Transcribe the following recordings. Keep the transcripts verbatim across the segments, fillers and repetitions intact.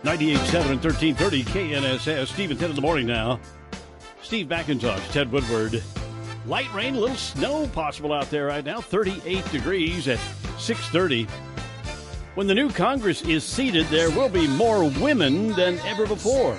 ninety-eight point seven and thirteen thirty K N S S. Steve and Ted in the morning now. Steve McIntosh, Ted Woodward. Light rain, a little snow possible out there right now. thirty-eight degrees at six thirty. When the new Congress is seated, there will be more women than ever before.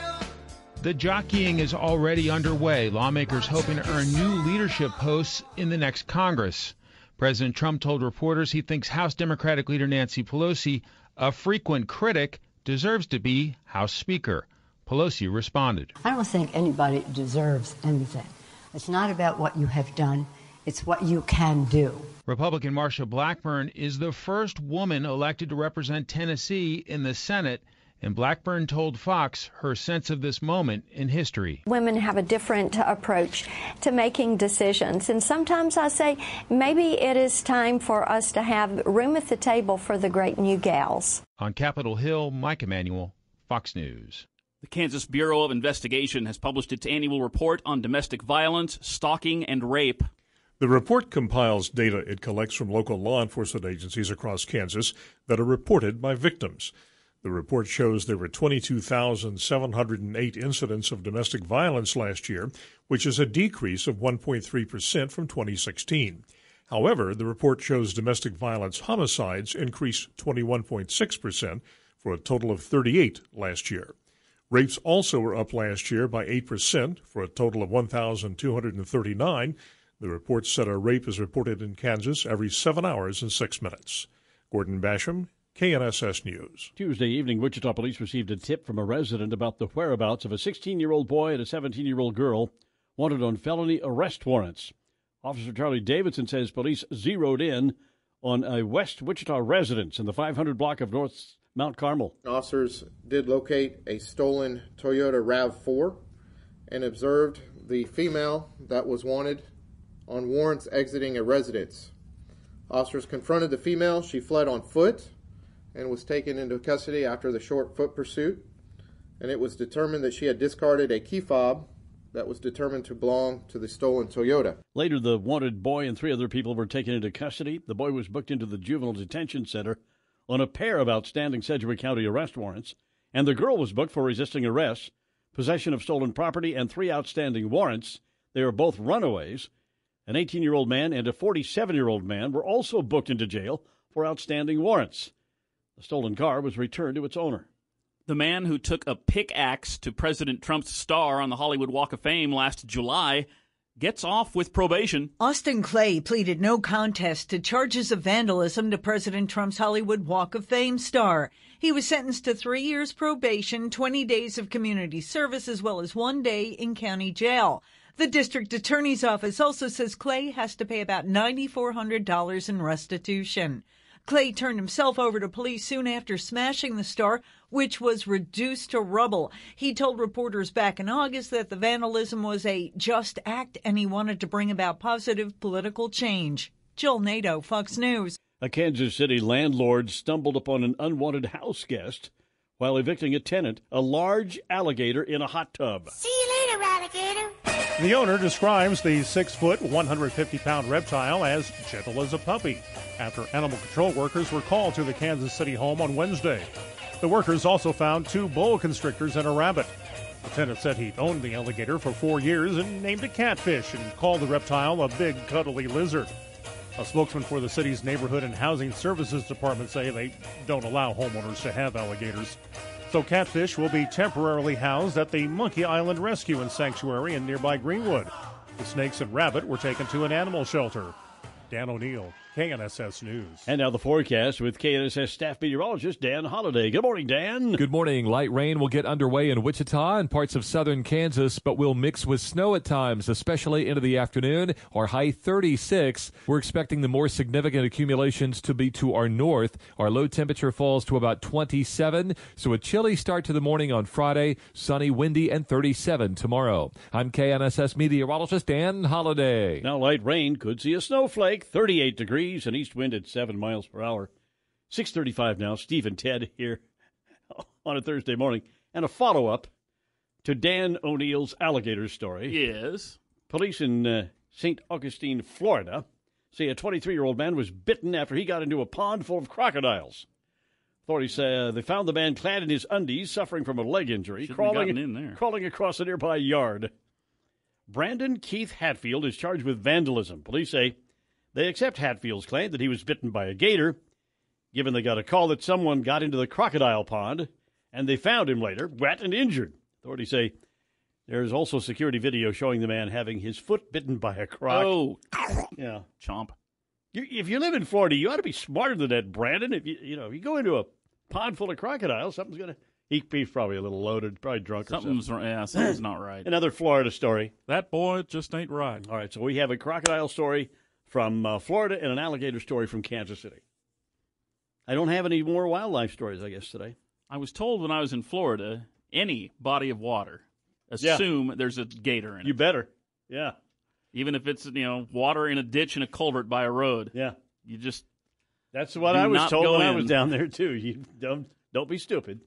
The jockeying is already underway. Lawmakers hoping to earn new leadership posts in the next Congress. President Trump told reporters he thinks House Democratic leader Nancy Pelosi, a frequent critic, deserves to be House Speaker. Pelosi responded. I don't think anybody deserves anything. It's not about what you have done. It's what you can do. Republican Marsha Blackburn is the first woman elected to represent Tennessee in the Senate, and Blackburn told Fox her sense of this moment in history. Women have a different approach to making decisions, and sometimes I say maybe it is time for us to have room at the table for the great new gals. On Capitol Hill, Mike Emanuel, Fox News. The Kansas Bureau of Investigation has published its annual report on domestic violence, stalking, and rape. The report compiles data it collects from local law enforcement agencies across Kansas that are reported by victims. The report shows there were twenty-two thousand seven hundred eight incidents of domestic violence last year, which is a decrease of one point three percent from twenty sixteen. However, the report shows domestic violence homicides increased twenty-one point six percent for a total of thirty-eight last year. Rapes also were up last year by eight percent for a total of one thousand two hundred thirty-nine. The report said a rape is reported in Kansas every seven hours and six minutes. Gordon Basham, K N S S News. Tuesday evening, Wichita police received a tip from a resident about the whereabouts of a sixteen-year-old boy and a seventeen-year-old girl wanted on felony arrest warrants. Officer Charlie Davidson says police zeroed in on a West Wichita residence in the five hundred block of North Mount Carmel. Officers did locate a stolen Toyota RAV four and observed the female that was wanted on warrants exiting a residence. Officers confronted the female. She fled on foot and was taken into custody after the short foot pursuit. And it was determined that she had discarded a key fob that was determined to belong to the stolen Toyota. Later, the wanted boy and three other people were taken into custody. The boy was booked into the juvenile detention center on a pair of outstanding Sedgwick County arrest warrants, and the girl was booked for resisting arrest, possession of stolen property, and three outstanding warrants. They are both runaways. An eighteen-year-old man and a forty-seven-year-old man were also booked into jail for outstanding warrants. The stolen car was returned to its owner. The man who took a pickaxe to President Trump's star on the Hollywood Walk of Fame last July gets off with probation. Austin Clay pleaded no contest to charges of vandalism to President Trump's Hollywood Walk of Fame star. He was sentenced to three years probation, twenty days of community service, as well as one day in county jail. The district attorney's office also says Clay has to pay about nine thousand four hundred dollars in restitution. Clay turned himself over to police soon after smashing the star, which was reduced to rubble. He told reporters back in August that the vandalism was a just act and he wanted to bring about positive political change. Jill Nato, Fox News. A Kansas City landlord stumbled upon an unwanted house guest while evicting a tenant, a large alligator in a hot tub. See you later, alligator. The owner describes the six-foot, one hundred fifty pound reptile as gentle as a puppy after animal control workers were called to the Kansas City home on Wednesday. The workers also found two boa constrictors and a rabbit. The tenant said he'd owned the alligator for four years and named it Catfish and called the reptile a big, cuddly lizard. A spokesman for the city's Neighborhood and Housing Services Department say they don't allow homeowners to have alligators. So Catfish will be temporarily housed at the Monkey Island Rescue and Sanctuary in nearby Greenwood. The snakes and rabbit were taken to an animal shelter. Dan O'Neill, K N S S News. And now the forecast with K N S S staff meteorologist Dan Holliday. Good morning, Dan. Good morning. Light rain will get underway in Wichita and parts of southern Kansas, but will mix with snow at times, especially into the afternoon. Our high thirty-six. We're expecting the more significant accumulations to be to our north. Our low temperature falls to about twenty-seven, so a chilly start to the morning on Friday, sunny, windy, and thirty-seven tomorrow. I'm K N S S meteorologist Dan Holliday. Now light rain could see a snowflake, thirty-eight degrees. An east wind at seven miles per hour. six thirty-five now. Steve and Ted here on a Thursday morning. And a follow-up to Dan O'Neill's alligator story. Yes. Police in uh, Saint Augustine, Florida, say a twenty-three-year-old man was bitten after he got into a pond full of crocodiles. Authorities say uh, they found the man clad in his undies, suffering from a leg injury, Shouldn't have crawling, gotten in there. crawling across a nearby yard. Brandon Keith Hatfield is charged with vandalism. Police say they accept Hatfield's claim that he was bitten by a gator, given they got a call that someone got into the crocodile pond, and they found him later, wet and injured. Authorities say there's also security video showing the man having his foot bitten by a croc. Oh, yeah, chomp. You, if you live in Florida, you ought to be smarter than that, Brandon. If you you know if you go into a pond full of crocodiles, something's gonna. He, he's probably a little loaded, probably drunk Something's or something. yeah, something's not right. Another Florida story. That boy just ain't right. All right, so we have a crocodile story from uh, Florida and an alligator story from Kansas City. I don't have any more wildlife stories, I guess, today. I was told when I was in Florida, any body of water, assume yeah. there's a gator in it. You better, yeah. Even if it's, you know, water in a ditch in a culvert by a road. Yeah. You just That's what I was told when in. I was down there, too. You don't, don't be stupid.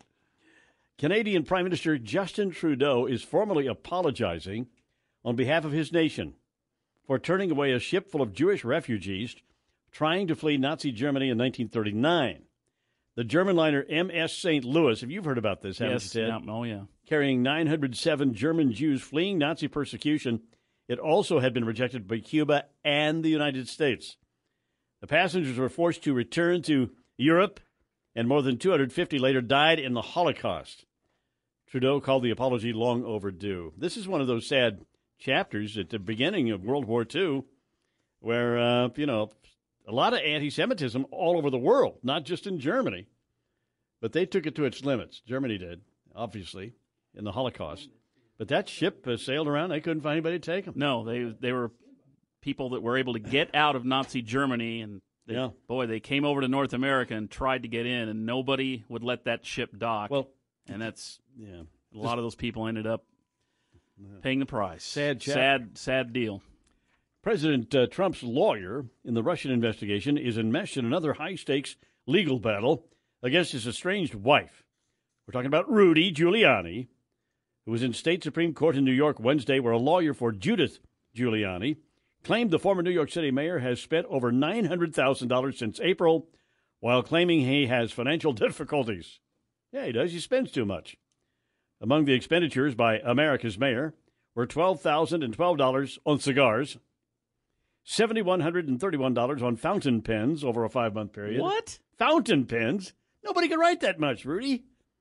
Canadian Prime Minister Justin Trudeau is formally apologizing on behalf of his nation for turning away a ship full of Jewish refugees trying to flee Nazi Germany in nineteen thirty-nine. The German liner M S Saint Louis, if you've heard about this, haven't yes, you, Ted? Yeah, oh, yeah. Carrying nine hundred seven German Jews fleeing Nazi persecution. It also had been rejected by Cuba and the United States. The passengers were forced to return to Europe, and more than two hundred fifty later died in the Holocaust. Trudeau called the apology long overdue. This is one of those sad chapters at the beginning of World War Two where, uh, you know, a lot of anti-Semitism all over the world, not just in Germany. But they took it to its limits. Germany did, obviously, in the Holocaust. But that ship uh, sailed around. They couldn't find anybody to take them. No, they they were people that were able to get out of Nazi Germany, and they, yeah. boy, they came over to North America and tried to get in, and nobody would let that ship dock. Well, and that's yeah, a lot of those people ended up paying the price. Sad, chap. sad, sad deal. President uh, Trump's lawyer in the Russian investigation is enmeshed in another high-stakes legal battle against his estranged wife. We're talking about Rudy Giuliani, who was in state Supreme Court in New York Wednesday, where a lawyer for Judith Giuliani claimed the former New York City mayor has spent over nine hundred thousand dollars since April, while claiming he has financial difficulties. Yeah, he does. He spends too much. Among the expenditures by America's mayor were twelve thousand twelve dollars on cigars, seven thousand one hundred thirty-one dollars on fountain pens over a five-month period. What? Fountain pens? Nobody can write that much, Rudy.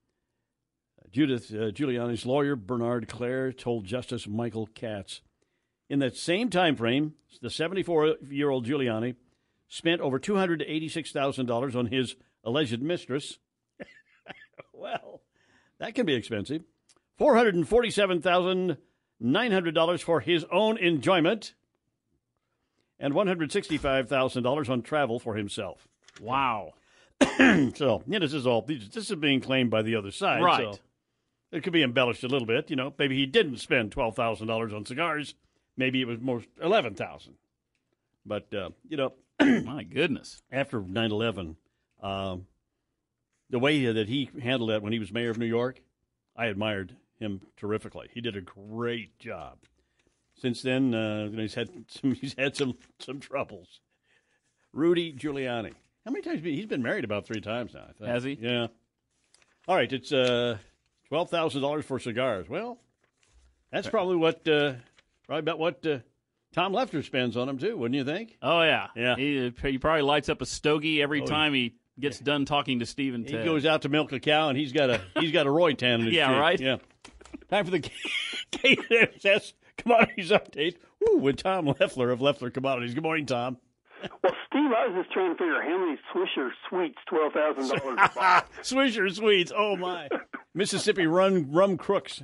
Judith uh, Giuliani's lawyer, Bernard Clare, told Justice Michael Katz. In that same time frame, the seventy-four-year-old Giuliani spent over two hundred eighty-six thousand dollars on his alleged mistress. Well, that can be expensive. four hundred forty-seven thousand nine hundred dollars for his own enjoyment, and one hundred sixty-five thousand dollars on travel for himself. Wow. So, yeah, this is all, this is being claimed by the other side. Right. So it could be embellished a little bit. You know, maybe he didn't spend twelve thousand dollars on cigars. Maybe it was more eleven thousand dollars. But, uh, you know. My goodness. After nine eleven, um, the way that he handled that when he was mayor of New York, I admired him terrifically. He did a great job. Since then, uh, he's had some, he's had some, some troubles. Rudy Giuliani. How many times? He's been married about three times now, I think. Has he? Yeah. All right, it's uh, twelve thousand dollars for cigars. Well, that's probably what uh, probably about what uh, Tom Leffler spends on them, too, wouldn't you think? Oh, yeah. Yeah. He, he probably lights up a stogie every Oh, time he gets done talking to Steve and He Ted. goes out to milk a cow, and he's got a he's got a Roy tan in his Yeah, cheek. right? Yeah. Time for the K N S S Commodities Update. Woo, with Tom Leffler of Leffler Commodities. Good morning, Tom. Well, Steve, I was just trying to figure out how many Swisher Sweets twelve thousand dollars Swisher Sweets, oh my. Mississippi Run Rum Crooks.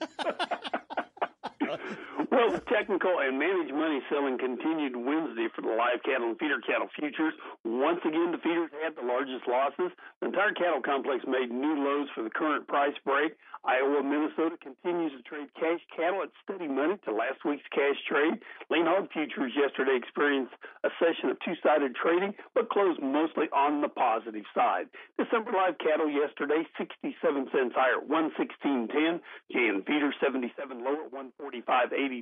Well, the technical and managed money selling continued Wednesday for the live cattle and feeder cattle futures. Once again, the feeders had the largest losses. The entire cattle complex made new lows for the current price break. Iowa, Minnesota continues to trade cash cattle at steady money to last week's cash trade. Lean hog futures yesterday experienced a session of two-sided trading, but closed mostly on the positive side. December live cattle yesterday, sixty-seven cents higher, one sixteen ten. Jan feeder seventy-seven lower, one forty-five eighty-two.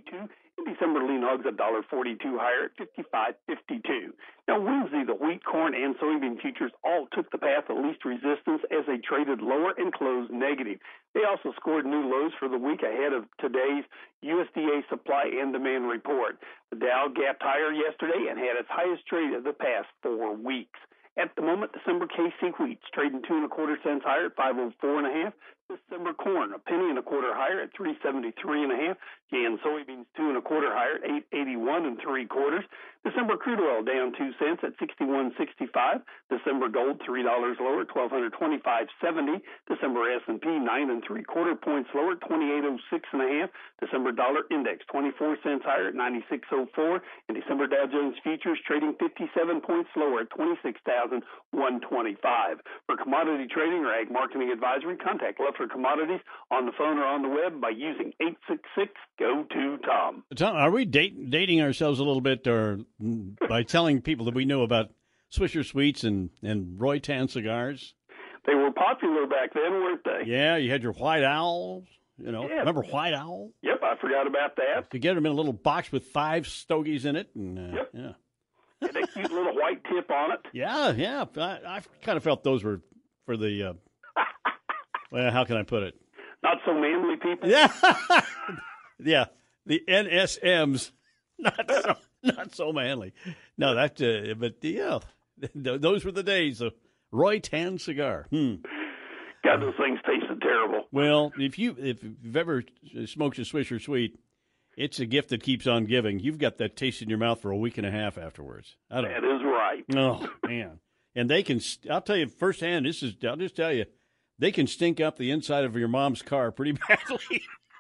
fifty-two. And December lean hogs one dollar forty-two higher at fifty-five fifty-two. Now Wednesday, the wheat, corn, and soybean futures all took the path of least resistance as they traded lower and closed negative. They also scored new lows for the week ahead of today's U S D A supply and demand report. The Dow gapped higher yesterday and had its highest trade of the past four weeks. At the moment, December Casey wheat's trading two and a quarter cents higher at five oh four and a half. December corn a penny and a quarter higher at three seventy-three and a half. Jan soybeans two and a quarter higher at eight eighty-one and three quarters. December crude oil down two cents at sixty-one sixty-five. December gold three dollars lower at twelve twenty-five seventy. December S and P nine and three quarter points lower at twenty-eight oh six and a half. December dollar index twenty-four cents higher at ninety-six oh four. And December Dow Jones futures trading fifty-seven points lower at twenty-six thousand one hundred twenty-five. For commodity trading or ag marketing advisory, contact Leffler Commodities on the phone or on the web by using eight six six, G O two, Tom. Tom, are we date, dating ourselves a little bit or by telling people that we know about Swisher Sweets and, and Roy Tan cigars? They were popular back then, weren't they? Yeah, you had your White Owls. You know, yeah. Remember White Owl? Yep, I forgot about that. You get them in a little box with five stogies in it. And, uh, yep. Yeah. Had a cute little white tip on it. Yeah, yeah. I, I kind of felt those were for the, uh, well, how can I put it? Not so manly people. Yeah. Yeah. The N S Ms. Not so, not so manly. No, that, uh, but yeah, th- those were the days of Roy Tan cigar. Hmm. God, those things tasted terrible. Well, if, you, if you've ever smoked a Swisher Sweet, it's a gift that keeps on giving. You've got that taste in your mouth for a week and a half afterwards. I don't that know. is right. Oh, man. And they can, I'll tell you firsthand, this is, I'll just tell you, they can stink up the inside of your mom's car pretty badly.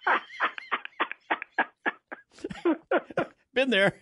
Been there.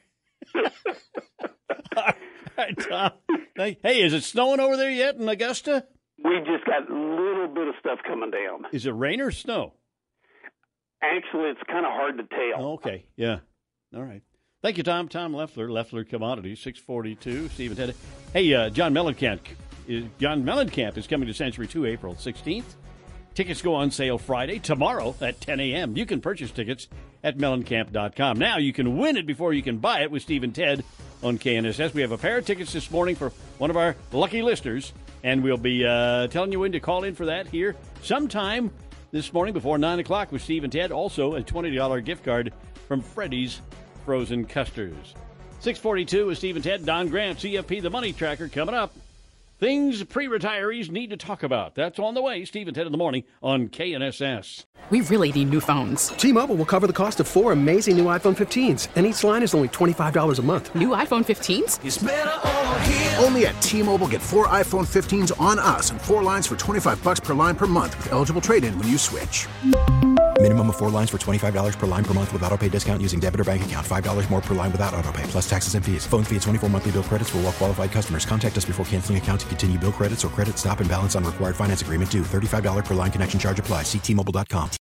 All right, Tom. Hey, is it snowing over there yet in Augusta? We just got a little bit of stuff coming down. Is it rain or snow? Actually, it's kind of hard to tell. Oh, okay, yeah. All right. Thank you, Tom. Tom Leffler, Leffler Commodities, six forty-two. Stephen Teddy. Hey, uh, John Mellencamp. Is, John Mellencamp is coming to Century two April sixteenth. Tickets go on sale Friday, tomorrow at ten a.m. You can purchase tickets at mellencamp dot com. Now you can win it before you can buy it with Steve and Ted on K N S S. We have a pair of tickets this morning for one of our lucky listeners, and we'll be uh, telling you when to call in for that here sometime this morning before nine o'clock with Steve and Ted. Also, a twenty dollars gift card from Freddy's Frozen Custards. six forty-two with Steve and Ted. Don Grant, C F P, the Money Tracker, coming up. Things pre-retirees need to talk about. That's on the way. Steve and Ted in the morning on K N S S. We really need new phones. T-Mobile will cover the cost of four amazing new iPhone fifteens, and each line is only twenty-five dollars a month. New iPhone fifteens? It's better over here. Only at T-Mobile, get four iPhone fifteens on us and four lines for twenty-five dollars per line per month with eligible trade-in when you switch. Minimum of four lines for twenty-five dollars per line per month with autopay discount using debit or bank account. five dollars more per line without autopay, plus taxes and fees. Phone fee at twenty-four monthly bill credits for well-qualified customers. Contact us before canceling account to continue bill credits or credit stop and balance on required finance agreement due. thirty-five dollars per line connection charge applies. See T Mobile dot com.